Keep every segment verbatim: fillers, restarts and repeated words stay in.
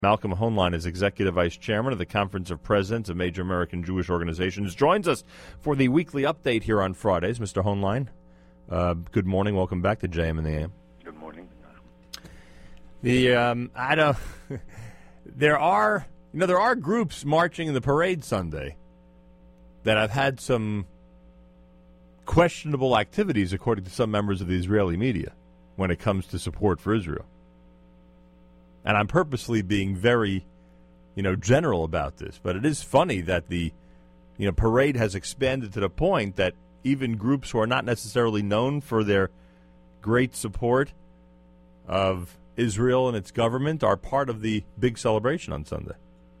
Malcolm Hoenlein is Executive Vice Chairman of the Conference of Presidents of Major American Jewish Organizations. Joins us for the weekly update here on Fridays. Mister Hoenlein, uh, good morning. Welcome back to J M in the A M. Good morning. The um, I don't. there are you know there are groups marching in the parade Sunday that have had some questionable activities, according to some members of the Israeli media, when it comes to support for Israel. And I'm purposely being very, you know, general about this. But it is funny that the, you know, parade has expanded to the point that even groups who are not necessarily known for their great support of Israel and its government are part of the big celebration on Sunday.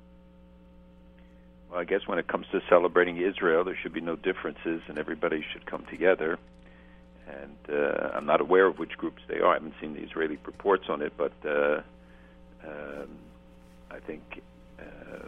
Well, I guess when it comes to celebrating Israel, there should be no differences, and everybody should come together. And uh, I'm not aware of which groups they are. I haven't seen the Israeli reports on it, but uh, um, I think uh,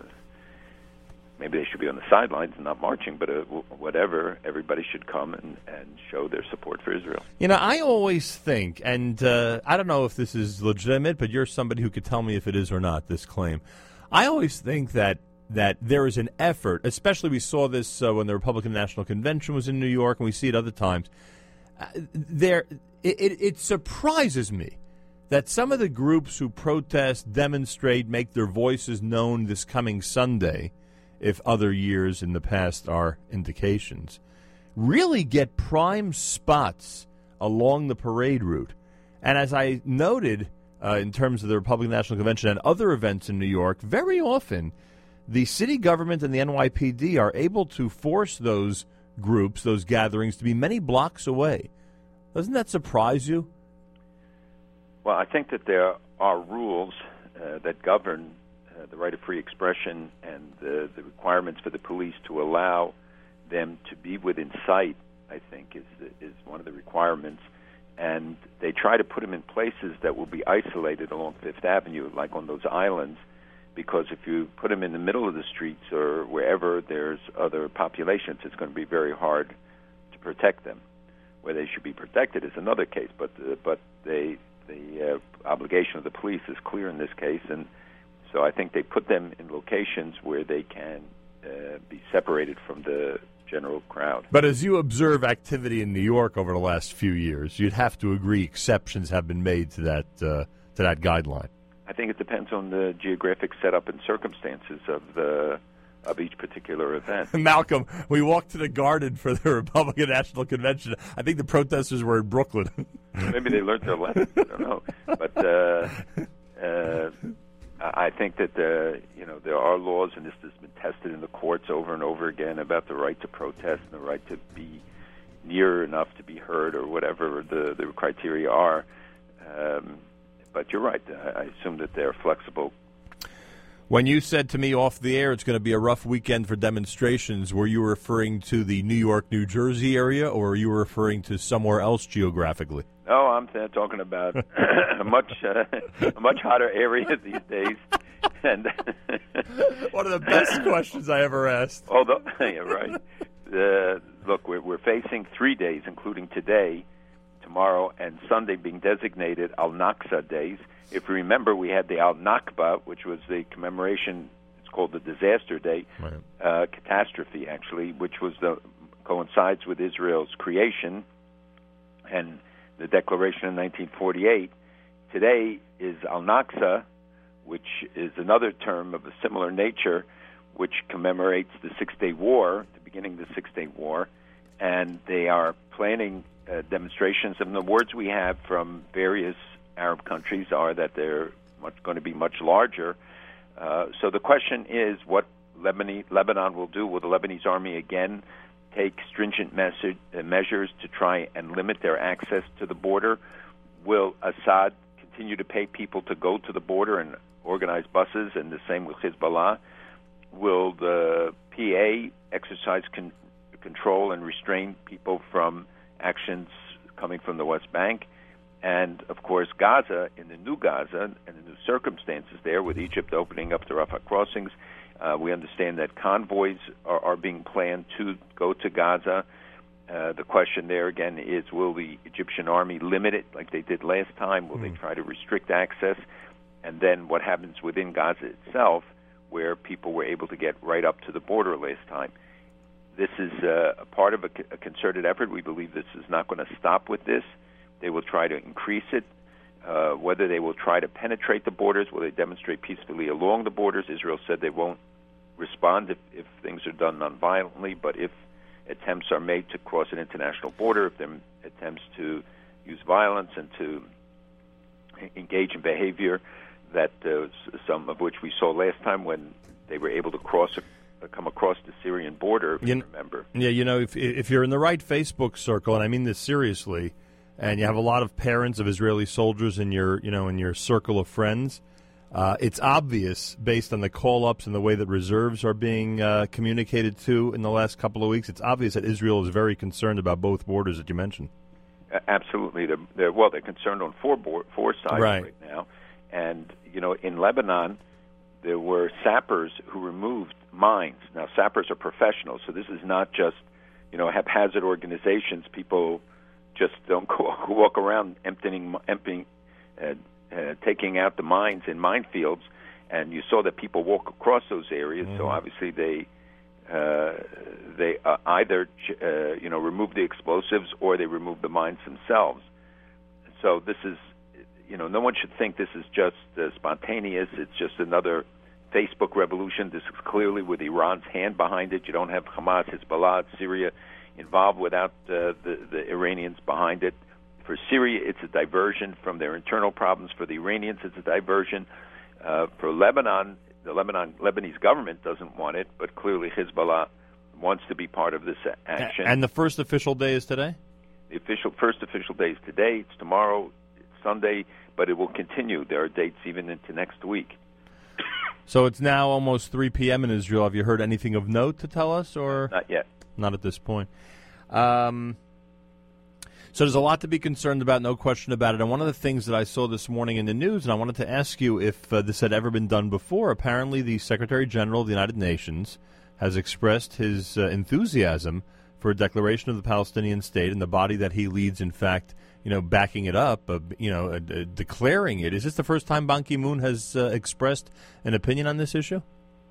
maybe they should be on the sidelines and not marching, but uh, whatever, everybody should come and, and show their support for Israel. You know, I always think, and uh, I don't know if this is legitimate, but you're somebody who could tell me if it is or not, this claim. I always think that that there is an effort, especially we saw this uh, when the Republican National Convention was in New York, and we see it other times. Uh, there, it, it, it surprises me that some of the groups who protest, demonstrate, make their voices known this coming Sunday, if other years in the past are indications, really get prime spots along the parade route. And as I noted uh, in terms of the Republican National Convention and other events in New York, very often the city government and the N Y P D are able to force those groups, those gatherings, to be many blocks away. Doesn't that surprise you? Well, I think that there are rules uh, that govern uh, the right of free expression and the, the requirements for the police to allow them to be within sight, I think, is is one of the requirements. And they try to put them in places that will be isolated along Fifth Avenue, like on those islands, because if you put them in the middle of the streets or wherever there's other populations, it's going to be very hard to protect them. Where they should be protected is another case, but uh, but they the uh, obligation of the police is clear in this case, and so I think they put them in locations where they can uh, be separated from the general crowd. But as you observe activity in New York over the last few years, you'd have to agree exceptions have been made to that uh, to that guideline. I think it depends on the geographic setup and circumstances of the of each particular event. Malcolm, we walked to the Garden for the Republican National Convention. I think the protesters were in Brooklyn. Maybe they learned their lesson. I don't know. But uh, uh, I think that uh, you know there are laws, and this has been tested in the courts over and over again about the right to protest and the right to be near enough to be heard, or whatever the, the criteria are. Um, but you're right. I assume that they're flexible. When you said to me off the air it's going to be a rough weekend for demonstrations, were you referring to the New York, New Jersey area, or were you referring to somewhere else geographically? No, I'm uh, talking about a much uh, a much hotter area these days. And one of the best questions I ever asked. Although, yeah, right. Uh, look, we're, we're facing three days, including today, tomorrow, and Sunday being designated Al-Naqsa days. If you remember, we had the Al-Nakba, which was the commemoration, it's called the Disaster Day, right. uh, catastrophe, actually, which was the coincides with Israel's creation and the declaration in nineteen forty-eight. Today is Al-Naqsa, which is another term of a similar nature, which commemorates the Six-Day War, the beginning of the Six-Day War, and they are planning uh, demonstrations. And the words we have from various Arab countries are that they're much, going to be much larger. Uh, so the question is what Lebanon, Lebanon will do. Will the Lebanese army again take stringent message, uh, measures to try and limit their access to the border? Will Assad continue to pay people to go to the border and organize buses, and the same with Hezbollah? Will the P A exercise con- control and restrain people from actions coming from the West Bank? And, of course, Gaza, in the new Gaza and the new circumstances there, with Egypt opening up the Rafah crossings, uh, we understand that convoys are, are being planned to go to Gaza. Uh, the question there, again, is will the Egyptian army limit it like they did last time? Will mm. they try to restrict access? and then what happens within Gaza itself, where people were able to get right up to the border last time. This is uh, a part of a, a concerted effort. We believe this is not going to stop with this. They will try to increase it. Uh, whether they will try to penetrate the borders, will they demonstrate peacefully along the borders? Israel said they won't respond if, if things are done nonviolently, but if attempts are made to cross an international border, if there are attempts to use violence and to engage in behavior that uh, some of which we saw last time when they were able to cross uh, come across the Syrian border, if you, you remember. Yeah, you know, if if you're in the right Facebook circle, and I mean this seriously, and you have a lot of parents of Israeli soldiers in your, you know, in your circle of friends, uh, it's obvious based on the call-ups and the way that reserves are being uh, communicated to in the last couple of weeks. It's obvious that Israel is very concerned about both borders that you mentioned. Uh, absolutely. They're, they're, well, they're concerned on four board, four sides right. right now. And, you know, in Lebanon, there were sappers who removed mines. Now, sappers are professionals, so this is not just, you know, haphazard organizations. People just don't go, walk around emptying, emptying uh, uh, taking out the mines in minefields. And you saw that people walk across those areas, mm-hmm. so obviously they uh, they uh, either, uh, you know, remove the explosives or they remove the mines themselves. So this is, you know, no one should think this is just uh, spontaneous. It's just another Facebook revolution. This is clearly with Iran's hand behind it. You don't have Hamas, Hezbollah, Syria involved without uh, the, the Iranians behind it. For Syria, it's a diversion from their internal problems. For the Iranians, it's a diversion. Uh, for Lebanon, the Lebanon Lebanese government doesn't want it, but clearly Hezbollah wants to be part of this action. And the first official day is today? The official first official day is today. It's tomorrow. Sunday, but it will continue. There are dates even into next week. So it's now almost three p.m. in Israel. Have you heard anything of note to tell us, or not yet? Not at this point. Um, so there's a lot to be concerned about, no question about it. And one of the things that I saw this morning in the news, and I wanted to ask you if uh, this had ever been done before, apparently the Secretary General of the United Nations has expressed his uh, enthusiasm for a declaration of the Palestinian state, and the body that he leads, in fact, you know, backing it up, uh, you know, uh, uh, declaring it. Is this the first time Ban Ki-moon has uh, expressed an opinion on this issue?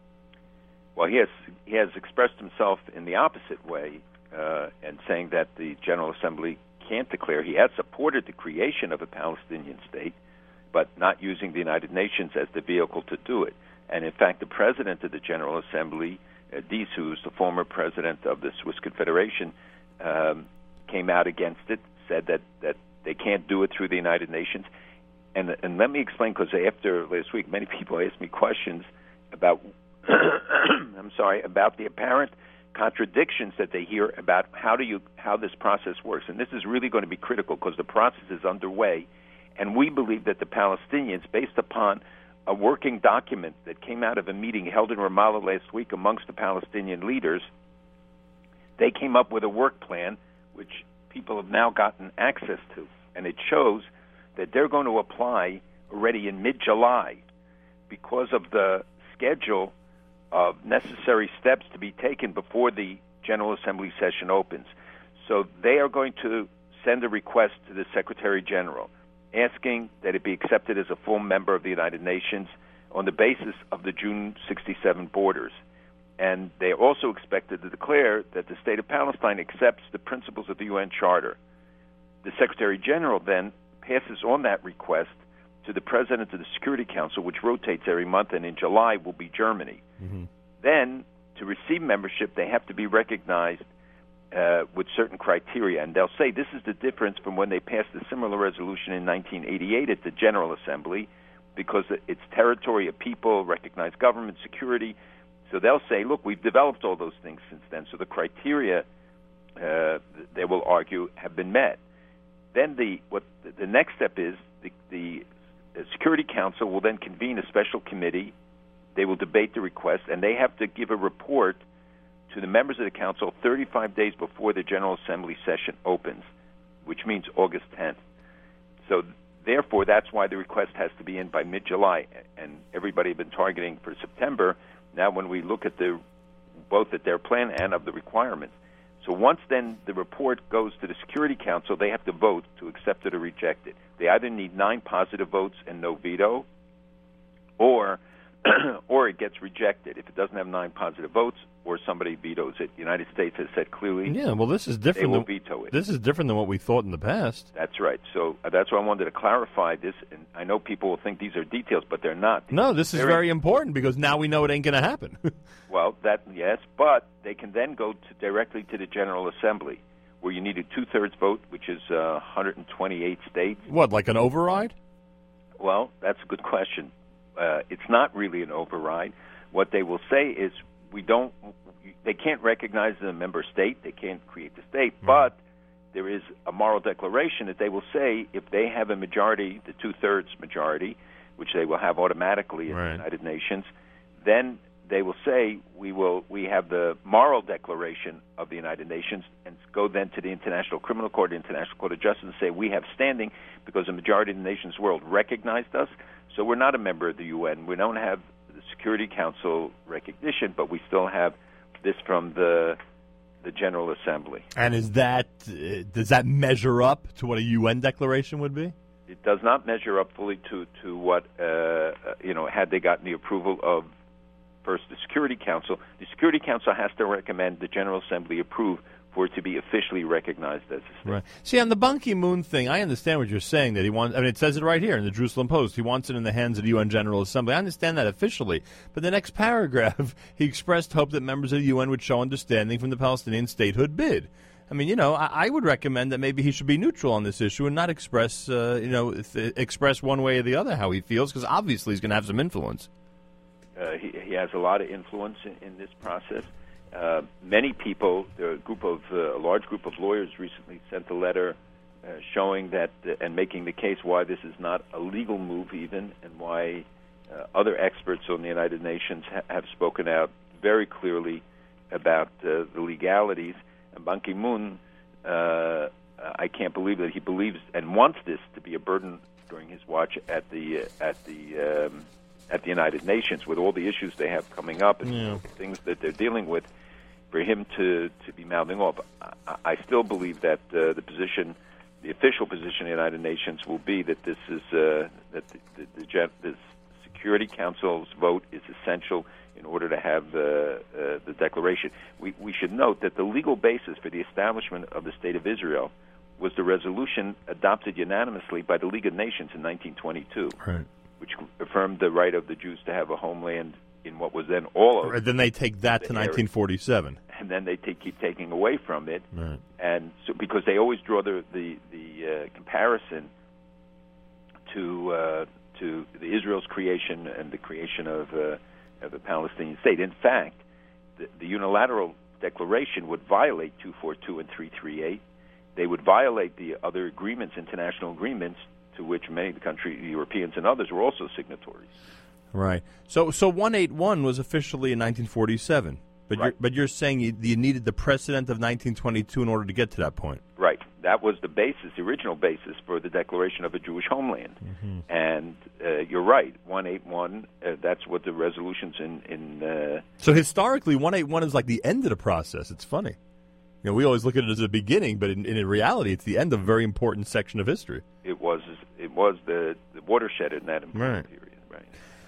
Well, he has he has expressed himself in the opposite way, uh, and saying that the General Assembly can't declare. He has supported the creation of a Palestinian state, but not using the United Nations as the vehicle to do it. And in fact, the president of the General Assembly, uh, Diess, who's the former president of the Swiss Confederation, um, came out against it, said that, that they can't do it through the United Nations. And and let me explain, because after last week, many people asked me questions about, I'm sorry, about the apparent contradictions that they hear about how do you how this process works. And this is really going to be critical, because the process is underway, and we believe that the Palestinians, based upon a working document that came out of a meeting held in Ramallah last week amongst the Palestinian leaders, they came up with a work plan which people have now gotten access to, and it shows that they're going to apply already in mid-July because of the schedule of necessary steps to be taken before the General Assembly session opens. So they are going to send a request to the Secretary General asking that it be accepted as a full member of the United Nations on the basis of the June sixty-seven borders. And they are also expected to declare that the State of Palestine accepts the principles of the U N Charter. The Secretary General then passes on that request to the President of the Security Council, which rotates every month, and in July will be Germany. Mm-hmm. Then, to receive membership, they have to be recognized uh, with certain criteria. And they'll say this is the difference from when they passed a similar resolution in nineteen eighty-eight at the General Assembly, because it's territory of people, recognized government, security. So they'll say, look, we've developed all those things since then. So the criteria, uh, they will argue, have been met. Then the what the next step is the, the Security Council will then convene a special committee. They will debate the request, and they have to give a report to the members of the Council thirty-five days before the General Assembly session opens, which means August tenth. So therefore, that's why the request has to be in by mid-July, and everybody had been targeting for September. Now, when we look at the both at their plan and of the requirements, so once then the report goes to the Security Council, they have to vote to accept it or reject it. They either need nine positive votes and no veto, or or it gets rejected if it doesn't have nine positive votes, or somebody vetoes it. The United States has said clearly, yeah, well, this is different. They will than, veto it. This is different than what we thought in the past. That's right. So uh, that's why I wanted to clarify this. And I know people will think these are details, but they're not. These no, this is very important because now we know it ain't going to happen. Well, that yes, but they can then go to, directly to the General Assembly, where you need a two-thirds vote, which is uh, one hundred twenty-eight states. What, like an override? Well, that's a good question. Uh, it's not really an override. What they will say is we don't. They can't recognize the member state. They can't create the state, mm-hmm. but there is a moral declaration that they will say if they have a majority, the two-thirds majority, which they will have automatically in right. the United Nations, then they will say we will we have the moral declaration of the United Nations and go then to the International Criminal Court, the International Court of Justice, and say we have standing because the majority of the nations world recognized us. So we're not a member of the U N. We don't have the Security Council recognition, but we still have this from the the General Assembly. And is that uh, does that measure up to what a U N declaration would be? It does not measure up fully to to what uh, you know. Had they gotten the approval of first the Security Council, the Security Council has to recommend the General Assembly approve for it to be officially recognized as a state. Right. See, on the Ban Ki-moon thing, I understand what you're saying, that he wants, I mean, it says it right here in the Jerusalem Post. He wants it in the hands of the U N General Assembly. I understand that officially. But the next paragraph, he expressed hope that members of the U N would show understanding from the Palestinian statehood bid. I mean, you know, I, I would recommend that maybe he should be neutral on this issue and not express, uh, you know, th- express one way or the other how he feels, because obviously he's going to have some influence. Uh, he, he has a lot of influence in, in this process. Uh, many people, a group of uh, a large group of lawyers recently sent a letter uh, showing that uh, and making the case why this is not a legal move even, and why uh, other experts on the United Nations ha- have spoken out very clearly about uh, the legalities. And Ban Ki-moon, uh, I can't believe that he believes and wants this to be a burden during his watch at the uh, at the um, at the United Nations with all the issues they have coming up and yeah. things that they're dealing with. For him to, to be mouthing off, I, I still believe that uh, the position, the official position of the United Nations will be that this is uh, that the, the, the, the Security Council's vote is essential in order to have uh, uh, the declaration. We, we should note that the legal basis for the establishment of the State of Israel was the resolution adopted unanimously by the League of Nations in nineteen twenty-two, right. which affirmed the right of the Jews to have a homeland in what was then all of right, then they take that to nineteen forty-seven, and then they take, keep taking away from it, right. and so because they always draw the the, the uh, comparison to uh, to the Israel's creation and the creation of uh, of a Palestinian state. In fact, the, the unilateral declaration would violate two forty-two and three thirty-eight. They would violate the other agreements, international agreements, to which many of the country, the Europeans and others, were also signatories. Right. So, so one eighty-one was officially in nineteen forty-seven, but right. you're, but you're saying you, you needed the precedent of nineteen twenty-two in order to get to that point. Right. That was the basis, the original basis for the declaration of a Jewish homeland. Mm-hmm. And uh, you're right, one eighty-one. Uh, that's what the resolutions in. in uh, so historically, one eighty-one is like the end of the process. It's funny. You know, we always look at it as a beginning, but in, in reality, it's the end of a very important section of history. It was. It was the, the watershed in that important right. period. Right.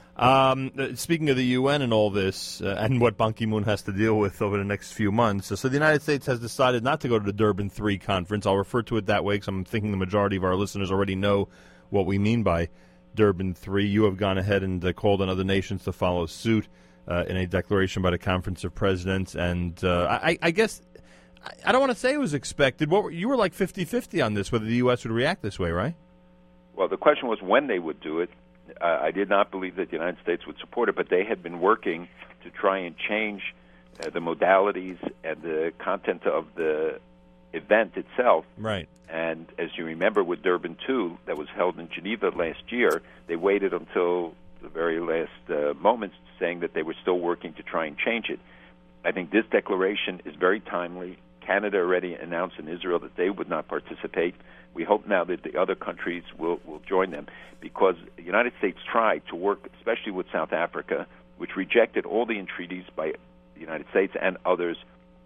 Um, speaking of the U N and all this, uh, and what Ban Ki-moon has to deal with over the next few months, so, so the United States has decided not to go to the Durban three conference. I'll refer to it that way because I'm thinking the majority of our listeners already know what we mean by Durban three. You have gone ahead and uh, called on other nations to follow suit uh, in a declaration by the Conference of Presidents, and uh, I, I guess I, I don't want to say it was expected. What were, you were like fifty-fifty on this, whether the U S would react this way, right? Well, the question was when they would do it. Uh, I did not believe that the United States would support it, but they had been working to try and change uh, the modalities and the content of the event itself. Right. And as you remember with Durban two, that was held in Geneva last year, they waited until the very last uh, moments saying that they were still working to try and change it. I think this declaration is very timely. Canada already announced in Israel that they would not participate. We hope now that the other countries will, will join them, because the United States tried to work, especially with South Africa, which rejected all the entreaties by the United States and others,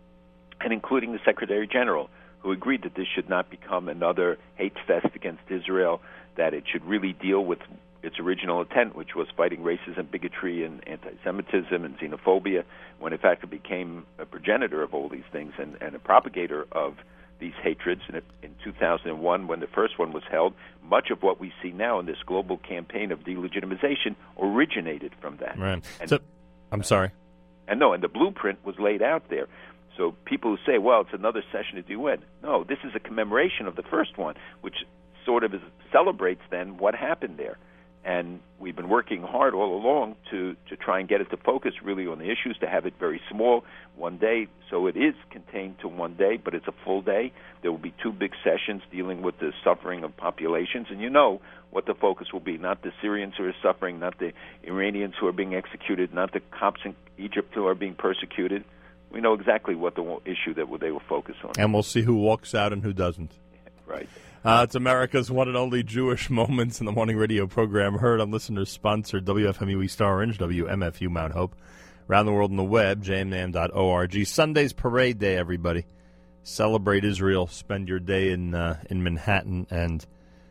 and including the Secretary General, who agreed that this should not become another hate fest against Israel, that it should really deal with its original intent, which was fighting racism, bigotry, and anti-Semitism and xenophobia, when in fact it became a progenitor of all these things and, and a propagator of these hatreds. And in two thousand one, when the first one was held, much of what we see now in this global campaign of delegitimization originated from that. Right. And, so, I'm sorry. And no, and the blueprint was laid out there. So people who say, well, it's another session of the U N. No, this is a commemoration of the first one, which sort of is, celebrates then what happened there. And we've been working hard all along to, to try and get it to focus really on the issues, to have it very small, one day. So it is contained to one day, but it's a full day. There will be two big sessions dealing with the suffering of populations. And you know what the focus will be, not the Syrians who are suffering, not the Iranians who are being executed, not the Copts in Egypt who are being persecuted. We know exactly what the issue that they will focus on. And we'll see who walks out and who doesn't. Right. Uh, it's America's one and only Jewish Moments in the Morning radio program, heard on listeners-sponsored W F M U East Orange, W M F U Mount Hope, around the world on the web, j m n dot org. Sunday's Parade Day, everybody. Celebrate Israel. Spend your day in uh, in Manhattan, and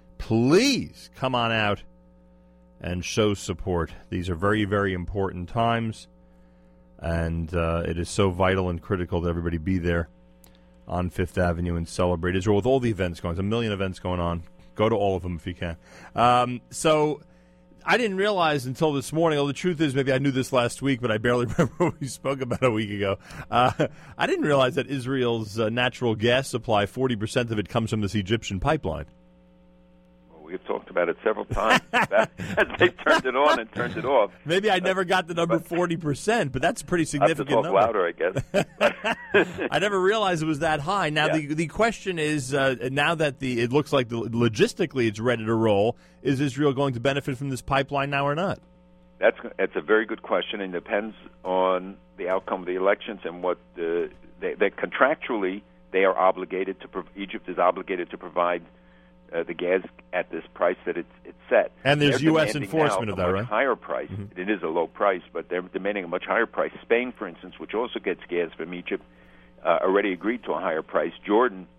please come on out and show support. These are very, very important times, and uh, it is so vital and critical that everybody be there on Fifth Avenue and celebrate Israel with all the events going on. There's a million events going on. Go to all of them if you can. Um, so I didn't realize until this morning, although the truth is maybe I knew this last week, but I barely remember what we spoke about a week ago. Uh, I didn't realize that Israel's uh, natural gas supply, forty percent of it comes from this Egyptian pipeline. We've talked about it several times. As they turned it on and turned it off. Maybe I never got the number forty percent, but that's a pretty significant I have to talk number. louder, I guess. I never realized it was that high. Now, Yeah. the the question is, uh, now that the it looks like the, logistically it's ready to roll, is Israel going to benefit from this pipeline now or not? That's that's a very good question, and depends on the outcome of the elections and what the, they, they contractually they are obligated to. Egypt is obligated to provide Uh, the gas at this price that it's, it's set. And there's They're U S demanding enforcement now of a that, much right? higher price. Mm-hmm. It is a low price, but they're demanding a much higher price. Spain, for instance, which also gets gas from Egypt, uh, already agreed to a higher price. Jordan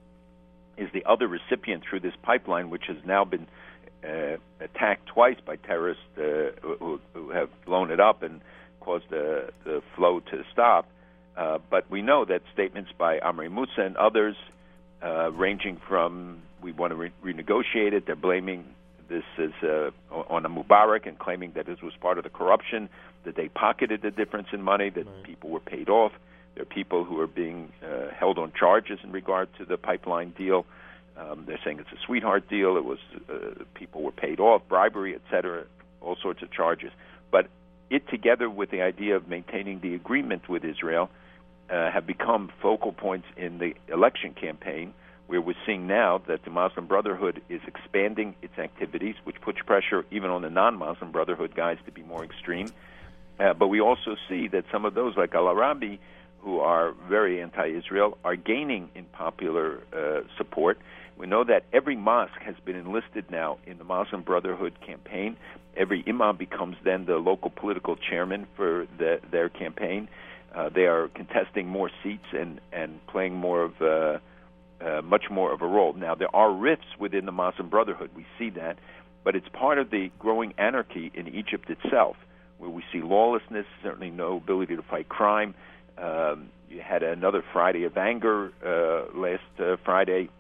is the other recipient through this pipeline, which has now been uh, attacked twice by terrorists uh, who, who have blown it up and caused the, the flow to stop. Uh, but we know that statements by Amri Musa and others, uh, ranging from we want to re- renegotiate it. They're blaming this as uh, on a Mubarak and claiming that this was part of the corruption, that they pocketed the difference in money, that right. people were paid off. There are people who are being uh, held on charges in regard to the pipeline deal. Um, they're saying it's a sweetheart deal. It was uh, people were paid off, bribery, et cetera, all sorts of charges. But it, together with the idea of maintaining the agreement with Israel, uh, have become focal points in the election campaign, where we're seeing now that the Muslim Brotherhood is expanding its activities, which puts pressure even on the non-Muslim Brotherhood guys to be more extreme. Uh, but we also see that some of those, like Al-Arabi, who are very anti-Israel, are gaining in popular uh, support. We know that every mosque has been enlisted now in the Muslim Brotherhood campaign. Every imam becomes then the local political chairman for the, their campaign. Uh, they are contesting more seats and, and playing more of uh, uh, much more of a role. Now, there are rifts within the Muslim Brotherhood. We see that. But it's part of the growing anarchy in Egypt itself, where we see lawlessness, certainly no ability to fight crime. Um, you had another Friday of anger uh, last uh, Friday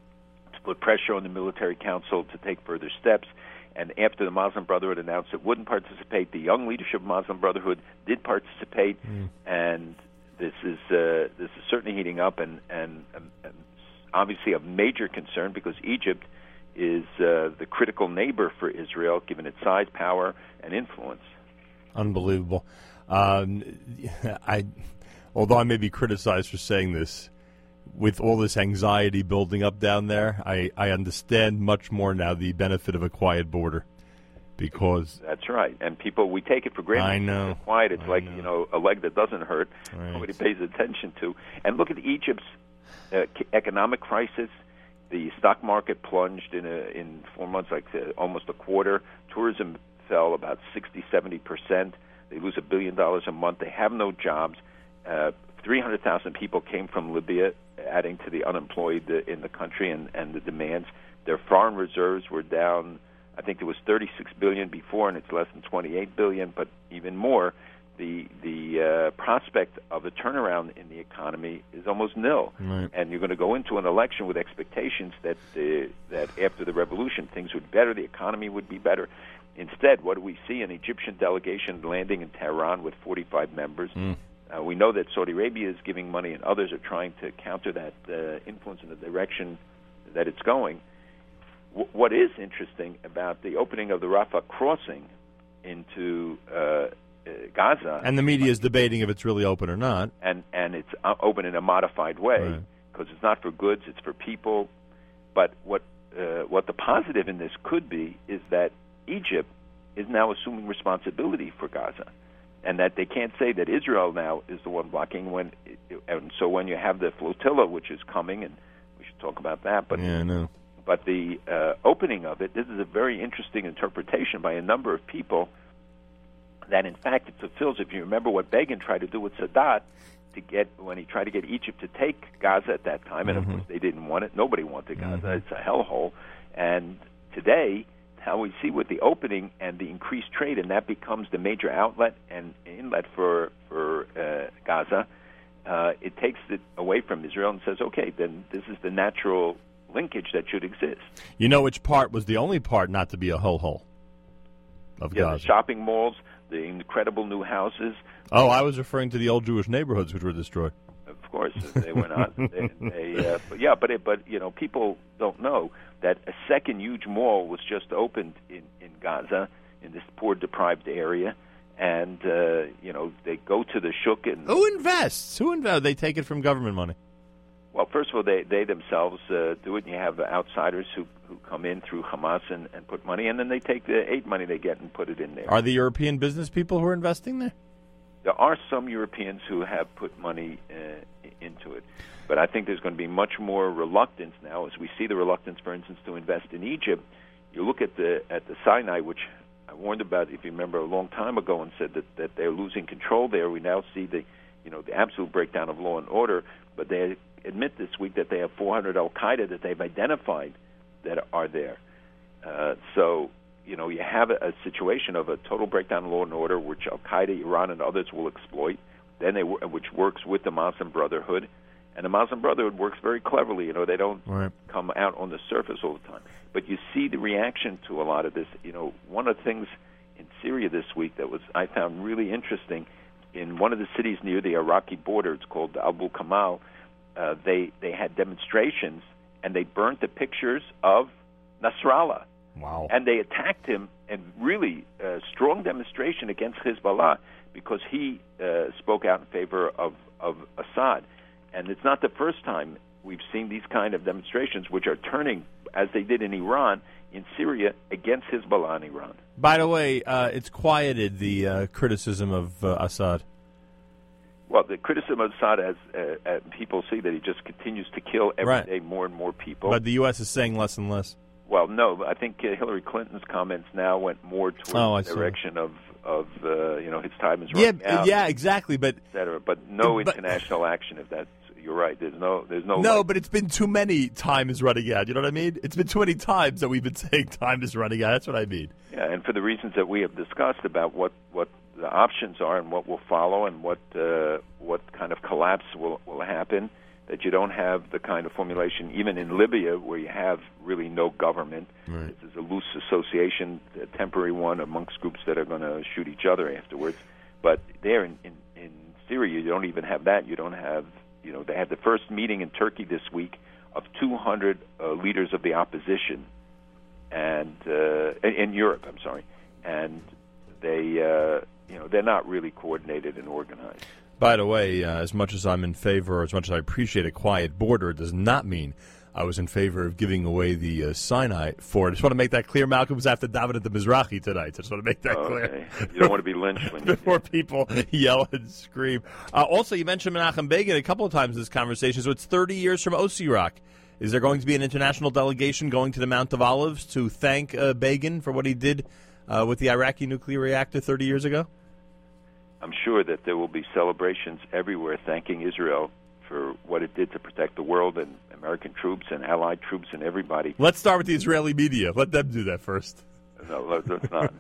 to put pressure on the military council to take further steps. And after the Muslim Brotherhood announced it wouldn't participate, the young leadership of Muslim Brotherhood did participate, mm. and this is uh, this is certainly heating up, and, and, and obviously of major concern because Egypt is uh, the critical neighbor for Israel, given its size, power, and influence. Unbelievable. Um, I, although I may be criticized for saying this, with all this anxiety building up down there, I, I understand much more now the benefit of a quiet border, because that's right. And people, we take it for granted. I know. It's quiet. It's I like know. you know a leg that doesn't hurt. Right. Nobody pays attention to. And look at Egypt's uh, economic crisis. The stock market plunged in a, in four months, like uh, almost a quarter. Tourism fell about sixty, seventy percent. They lose a billion dollars a month. They have no jobs. Uh, three hundred thousand people came from Libya, adding to the unemployed in the country and, and the demands. Their foreign reserves were down I think there was thirty-six billion dollars before, and it's less than twenty-eight billion dollars. But even more, the the uh, prospect of a turnaround in the economy is almost nil. Right. And you're going to go into an election with expectations that uh, that after the revolution things would be better, the economy would be better. Instead, what do we see? An Egyptian delegation landing in Tehran with forty-five members. Mm. Uh, we know that Saudi Arabia is giving money, and others are trying to counter that uh, influence in the direction that it's going. W- what is interesting about the opening of the Rafah crossing into uh, uh, Gaza, And the media is debating if it's really open or not. and and it's uh, open in a modified way because Right. it's not for goods, it's for people. But what uh, what the positive in this could be is that Egypt is now assuming responsibility for Gaza, and that they can't say that Israel now is the one blocking. When and so when you have the flotilla, which is coming, and we should talk about that. But Yeah, I know. but the uh, opening of it, this is a very interesting interpretation by a number of people. That in fact it fulfills, if you remember what Begin tried to do with Sadat, to get when he tried to get Egypt to take Gaza at that time, and Mm-hmm. of course they didn't want it. Nobody wanted Gaza. Mhm. It's a hellhole. And today, how we see with the opening and the increased trade, and that becomes the major outlet and inlet for for uh, Gaza. Uh, it takes it away from Israel and says, okay, then this is the natural linkage that should exist. You know which part was the only part not to be a hellhole of Yeah, the Gaza? shopping malls, the incredible new houses. Oh, I was referring to the old Jewish neighborhoods which were destroyed. Of course, they were not. they, they, uh, but yeah, but it, but you know, people don't know that a second huge mall was just opened in, in Gaza, in this poor, deprived area, and uh, you know, they go to the shuk and Who invests? Who invests? They take it from government money. well, first of all, they they themselves uh, do it, and you have outsiders who who come in through Hamas and, and put money, and then they take the aid money they get and put it in there. Are the European business people who are investing there? There are some Europeans who have put money uh, into it, but I think there's going to be much more reluctance now, as we see the reluctance, for instance, to invest in Egypt. You look at the at the Sinai, which I warned about, if you remember, a long time ago, and said that, that they're losing control there. We now see the you know the absolute breakdown of law and order, but they admit this week that they have four hundred Al Qaeda that they've identified that are there. Uh, so. You know, you have a, a situation of a total breakdown of law and order, which Al Qaeda, Iran, and others will exploit. Then they, which works with the Muslim Brotherhood, and the Muslim Brotherhood works very cleverly. You know, they don't Right. come out on the surface all the time, but you see the reaction to a lot of this. You know, one of the things in Syria this week that was I found really interesting in one of the cities near the Iraqi border. It's called Abu Kamal. Uh, they they had demonstrations and they burnt the pictures of Nasrallah. Wow. And they attacked him, and really uh, strong demonstration against Hezbollah because he uh, spoke out in favor of, of Assad. And it's not the first time we've seen these kind of demonstrations, which are turning, as they did in Iran, in Syria, against Hezbollah in Iran. By the way, uh, it's quieted the uh, criticism of uh, Assad. Well, the criticism of Assad, as uh, uh, people see that he just continues to kill every Right. day more and more people. But the U S is saying less and less. Well, no, I think uh, Hillary Clinton's comments now went more towards Oh, I the see. direction of, of uh, you know, his time is Yeah, running out, yeah, exactly. But et cetera. But no But- international action. If that's you're right. There's no. There's no. no, like- but it's been too many time is running out. You know what I mean? It's been too many times that we've been saying time is running out. That's what I mean. Yeah, and for the reasons that we have discussed about what, what the options are and what will follow and what uh, what kind of collapse will will happen, that you don't have the kind of formulation even in Libya where you have really no government. Right. This is a loose association, a temporary one amongst groups that are going to shoot each other afterwards. But there in, in, in Syria, you don't even have that. You don't have, you know, they had the first meeting in Turkey this week of two hundred uh, leaders of the opposition, and uh, in, in Europe, I'm sorry, and they, uh, you know, they're not really coordinated and organized. By the way, uh, as much as I'm in favor, as much as I appreciate a quiet border, it does not mean I was in favor of giving away the uh, Sinai for it. I just want to make that clear. Malcolm was after David at the Mizrahi tonight. I just want to make that Okay. clear. You don't want to be lynched when you Before people yell and scream. Uh, also, you mentioned Menachem Begin a couple of times in this conversation. So it's thirty years from Osirak. Is there going to be an international delegation going to the Mount of Olives to thank uh, Begin for what he did uh, with the Iraqi nuclear reactor thirty years ago? I'm sure that there will be celebrations everywhere thanking Israel for what it did to protect the world and American troops and allied troops and everybody. Let's start with the Israeli media. Let them do that first. no, that's not.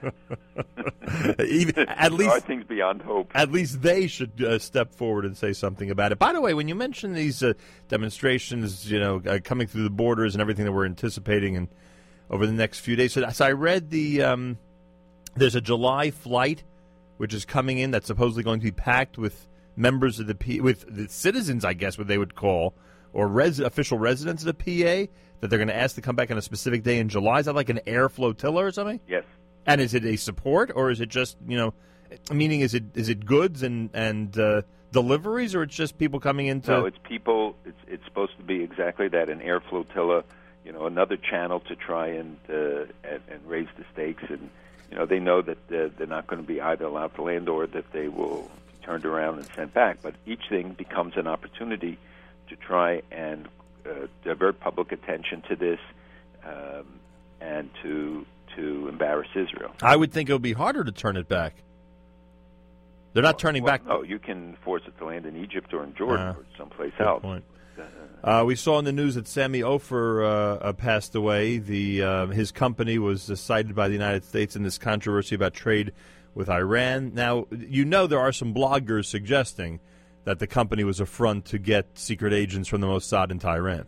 Even, at least there are things beyond hope. At least they should uh, step forward and say something about it. By the way, when you mention these uh, demonstrations, you know, uh, coming through the borders and everything that we're anticipating and over the next few days, so, so I read the um, there's a July flight which is coming in that's supposedly going to be packed with members of the P- with the citizens, I guess, what they would call, or res- official residents of the P A, that they're going to ask to come back on a specific day in July. Is that like an air flotilla or something? Yes. And is it a support, or is it just, you know, meaning is it is it goods and and uh, deliveries, or it's just people coming into? No, it's people. It's it's supposed to be exactly that, an air flotilla. You know, another channel to try and uh, and, and raise the stakes, and you know they know that uh, they're not going to be either allowed to land or that they will be turned around and sent back. But each thing becomes an opportunity to try and uh, divert public attention to this, um, and to to embarrass Israel. I would think it would be harder to turn it back. They're not well, turning well, back. No, you can force it to land in Egypt or in Jordan uh, or someplace good else. Point. Uh, we saw in the news that Sammy Ofer uh, uh, passed away. The uh, his company was uh, cited by the United States in this controversy about trade with Iran. Now, you know there are some bloggers suggesting that the company was a front to get secret agents from the Mossad into Iran.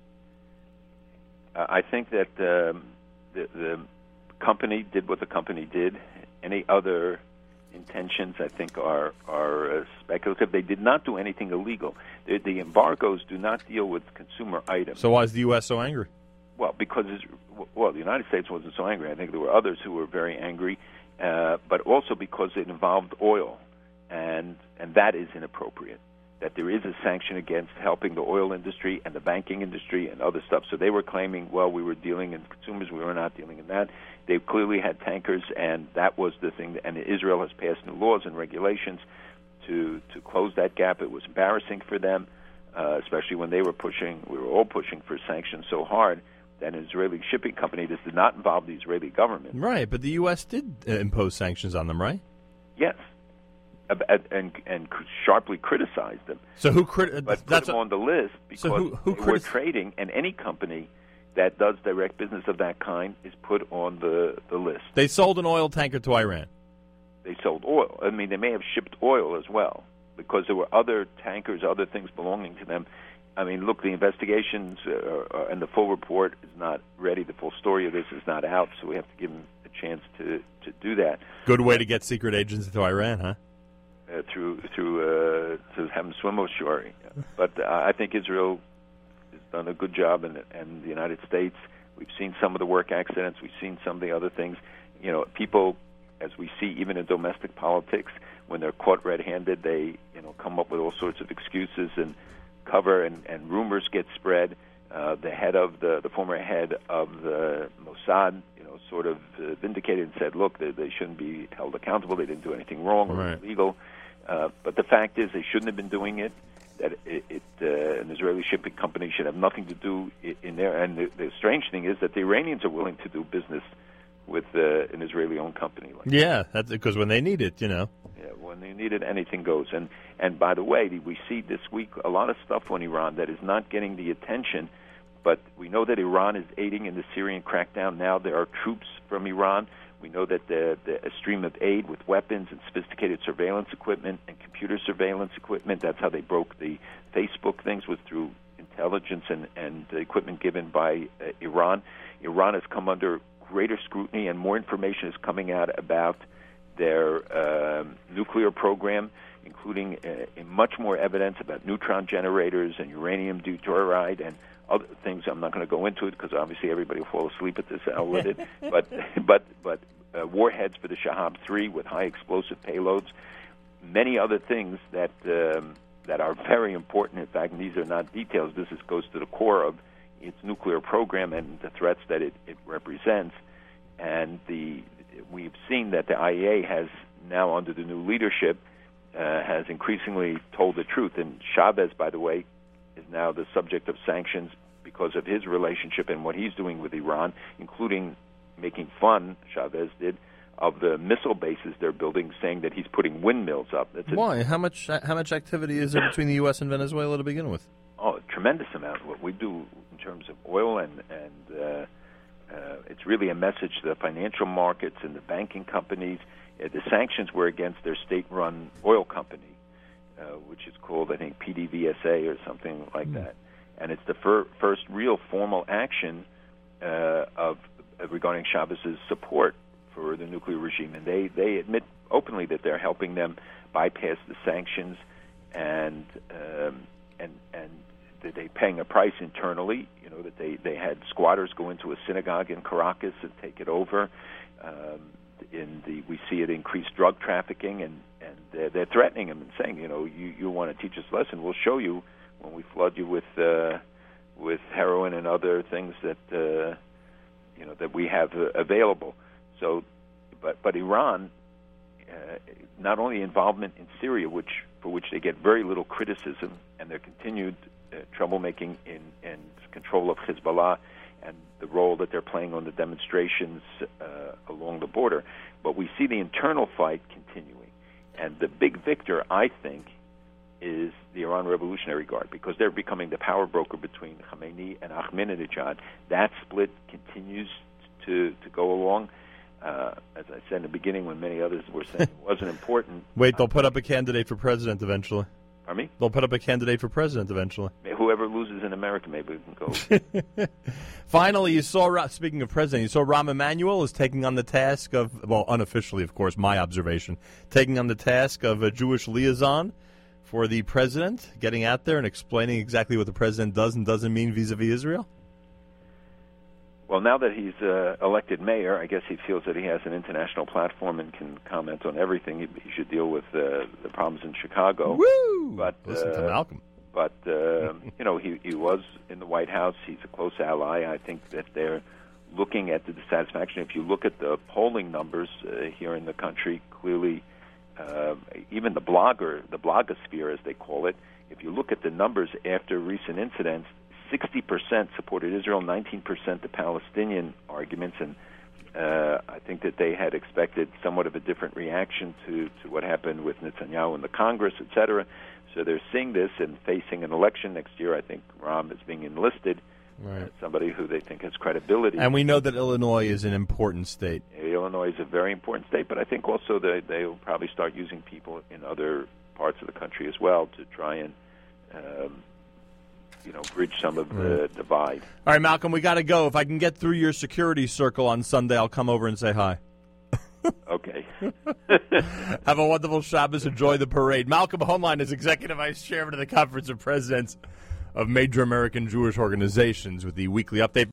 Uh, I think that um, the, the company did what the company did. Any other intentions, I think, are are uh, speculative. They did not do anything illegal. The, the embargoes do not deal with consumer items. So why is the U S so angry? Well, because it's, well, the United States wasn't so angry. I think there were others who were very angry, uh, but also because it involved oil, and and that is inappropriate. That there is a sanction against helping the oil industry and the banking industry and other stuff. So they were claiming, well, we were dealing in consumers, we were not dealing in that. They clearly had tankers, and that was the thing. And Israel has passed new laws and regulations to to close that gap. It was embarrassing for them, uh, especially when they were pushing, we were all pushing for sanctions so hard that an Israeli shipping company, this did not involve the Israeli government. Right, but the U S did uh, impose sanctions on them, right? Yes. And and sharply criticized them. So who crit- but put that's them a- on the list because so who, who they critic- were trading, and any company that does direct business of that kind is put on the, the list. They sold an oil tanker to Iran. They sold oil. I mean, they may have shipped oil as well because there were other tankers, other things belonging to them. I mean, look, the investigations uh, and the full report is not ready. The full story of this is not out, so we have to give them a chance to, to do that. Good way to get secret agents into Iran, huh? Uh, through through uh, to have them swim ashore. But uh, I think Israel has done a good job, and and the United States. We've seen some of the work accidents. We've seen some of the other things. You know, people, as we see even in domestic politics, when they're caught red-handed, they you know come up with all sorts of excuses and cover, and, and rumors get spread. Uh, the head of the the former head of the Mossad, you know, sort of uh, vindicated and said, look, they, they shouldn't be held accountable. They didn't do anything wrong or right. illegal. Uh, but the fact is, they shouldn't have been doing it. That it, it uh, an Israeli shipping company should have nothing to do in, in there. And the, the strange thing is that the Iranians are willing to do business with uh, an Israeli-owned company. Like yeah, that's because when they need it, you know. Yeah, when they need it, anything goes. And and by the way, we see this week a lot of stuff on Iran that is not getting the attention. But we know that Iran is aiding in the Syrian crackdown. Now there are troops from Iran. We know that the, the a stream of aid with weapons and sophisticated surveillance equipment and computer surveillance equipment. That's how they broke the Facebook things, was through intelligence and, and equipment given by uh, Iran. Iran has come under greater scrutiny, and more information is coming out about their uh, nuclear program, including uh, much more evidence about neutron generators and uranium deuteride and other things. I'm not going to go into it because obviously everybody will fall asleep at this hour with it. But but but uh, warheads for the Shahab three with high explosive payloads, many other things that um, that are very important. In fact, these are not details. This is, goes to the core of its nuclear program and the threats that it, it represents. And the we've seen that the I A E A has now, under the new leadership, uh, has increasingly told the truth. And Chavez, by the way, is now the subject of sanctions because of his relationship and what he's doing with Iran, including making fun, Chavez did, of the missile bases they're building, saying that he's putting windmills up. That's Why? How much how much activity is there between the U S and Venezuela to begin with? Oh, a tremendous amount. What we do in terms of oil and, and uh, uh, it's really a message to the financial markets and the banking companies. Uh, the sanctions were against their state-run oil company, uh, which is called, I think, P D V S A or something like mm. that. And it's the fir- first real formal action uh, of uh, regarding Chavez's support for the nuclear regime. And they, they admit openly that they're helping them bypass the sanctions, and um, and and that they're paying a price internally. You know, that they, they had squatters go into a synagogue in Caracas and take it over. Um, in the we see it increased drug trafficking, and and they're, they're threatening them and saying, you know, you, you want to teach us a lesson, we'll show you when we flood you with uh, with heroin and other things that uh, you know that we have uh, available. So, but but Iran, uh, not only involvement in Syria, which for which they get very little criticism, and their continued uh, troublemaking in, in control of Hezbollah, and the role that they're playing on the demonstrations uh, along the border, but we see the internal fight continuing, and the big victor, I think, is the Iran Revolutionary Guard, because they're becoming the power broker between Khamenei and Ahmadinejad. That split continues to to go along. Uh, as I said in the beginning, when many others were saying it wasn't important. Wait, they'll put up a candidate for president eventually. Pardon me? They'll put up a candidate for president eventually. Whoever loses in America, maybe we can go. Finally, you saw, speaking of president, you saw Rahm Emanuel is taking on the task of, well, unofficially, of course, my observation, taking on the task of a Jewish liaison for the president, getting out there and explaining exactly what the president does and doesn't mean vis-a-vis Israel? Well, now that he's uh, elected mayor, I guess he feels that he has an international platform and can comment on everything. He, he should deal with uh, the problems in Chicago. Woo! But, Listen uh, to Malcolm. But, uh, you know, he, he was in the White House. He's a close ally. I think that they're looking at the dissatisfaction. If you look at the polling numbers uh, here in the country, clearly, uh, even the blogger, the blogosphere, as they call it, if you look at the numbers after recent incidents, sixty percent supported Israel, nineteen percent the Palestinian arguments, and uh, I think that they had expected somewhat of a different reaction to, to what happened with Netanyahu in the Congress, et cetera. So they're seeing this and facing an election next year. I think Rahm is being enlisted, right. as somebody who they think has credibility. And we know that Illinois is an important state. Illinois is a very important state, but I think also they they'll probably start using people in other parts of the country as well to try and um, you know, bridge some of the right. divide. All right, Malcolm, we got to go. If I can get through your security circle on Sunday, I'll come over and say hi. Okay. Have a wonderful Shabbos. Enjoy the parade. Malcolm Hoenlein is Executive Vice Chairman of the Conference of Presidents of Major American Jewish Organizations with the weekly update.